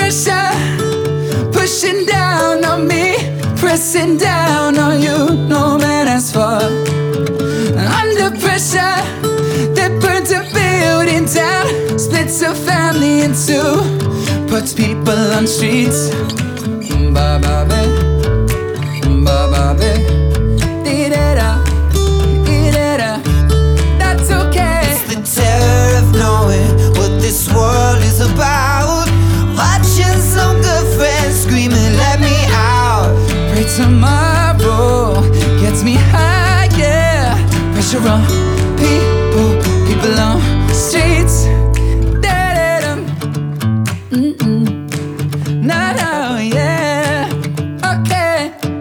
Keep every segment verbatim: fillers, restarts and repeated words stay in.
pressure, pushing down on me, pressing down on you. No man has far. Under pressure, that burns a building down, splits a family in two, puts people on streets. Ba ba ba, ba ba ba, dee da da, dee da da. That's okay. It's the terror of knowing what this world is about. Watching some good friends screaming, "Let me out!" Pray tomorrow gets me higher. Pressure on people, people on streets. Da-da-da. Mm-mm. No, no, yeah. Okay.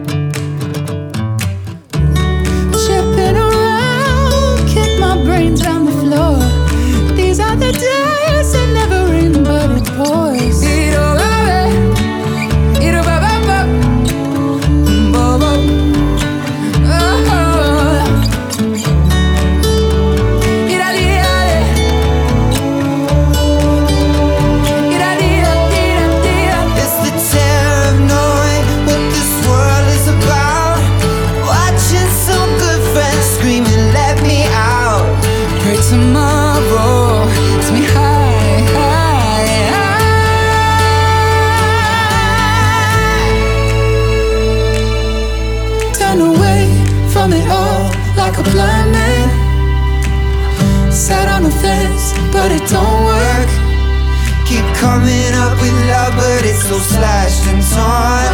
Tripping around, kick my brains on the floor. These are the days that never end, but it pours. Tomorrow gets me high, high, high. Turn away from it all like a blind man. Sat on the fence, but it don't work. Keep coming up with love, but it's so slashed and torn.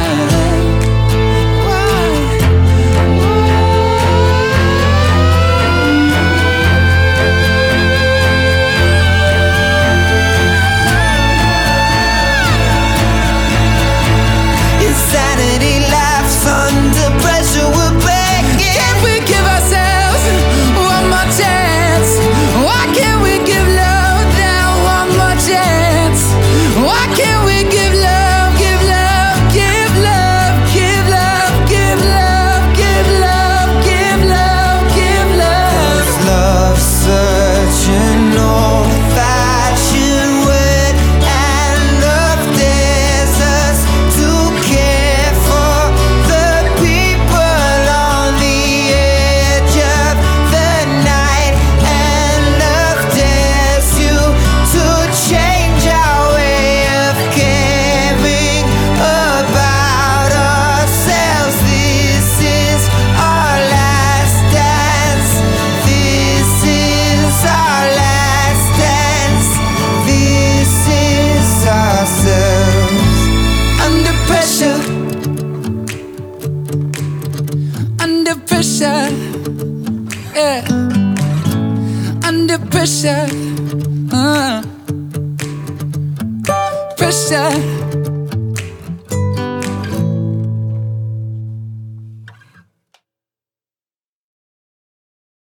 Insanity laughs under pressure, we're begging. Can we give ourselves one more chance? Why can't we give love now one more chance? Why can't we give love, give love, give love, give love, give love, give love, give love, give love? Is love searching old-fashioned word, and love dares us to care for the people on the edge of the night, and love dares you to change our way of caring about ourselves. This is our last dance. This is our last dance. This is ourselves. Under pressure, under pressure, yeah. Under pressure, uh. pressure.